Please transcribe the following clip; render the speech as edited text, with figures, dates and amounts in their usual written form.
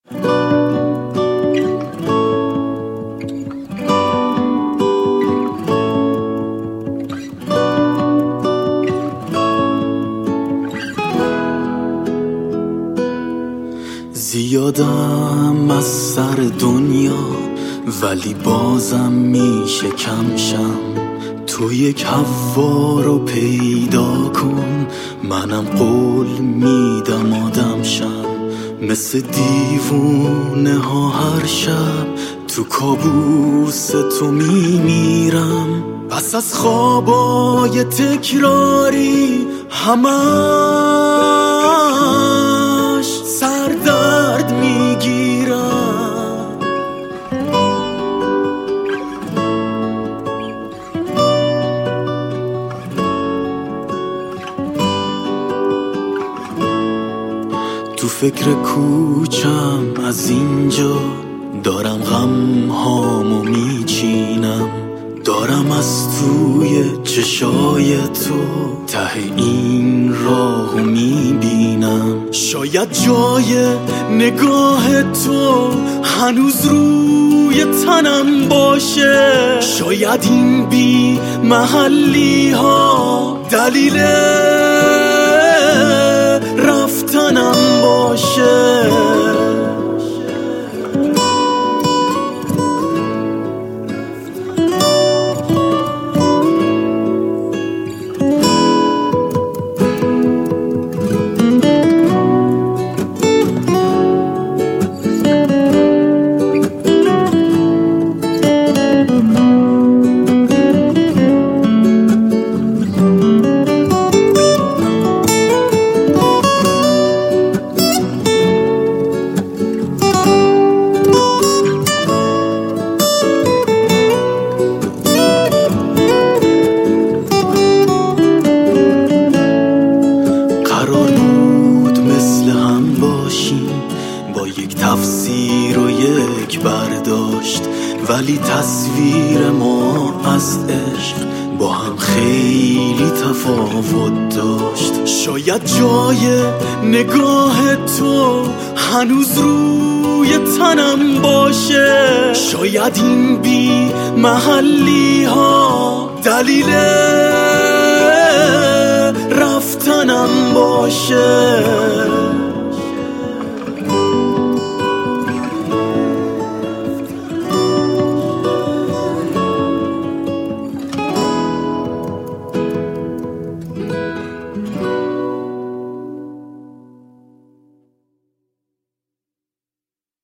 زیادم از سر دنیا ولی بازم میشه کمشم. تو یک حوا رو پیدا کن، منم قول میدم آدم شم. مثل دیوونه ها هر شب تو کابوس تو میمیرم. پس از خوابای تکراری همش سردرد میگیرم. تو فکر کوچم از اینجا دارم غم هامو میچینم. دارم از توی چشای تو ته این راهو میبینم. شاید جای نگاه تو هنوز روی تنم باشه. شاید این بی محلی ها دلیل رفتنم باشه. با یک تفسیر و یک برداشت، ولی تصویر ما از عشق با هم خیلی تفاوت داشت. شاید جای نگاه تو هنوز روی تنم باشه. شاید این بی محلی ها دلیل رفتنم باشه.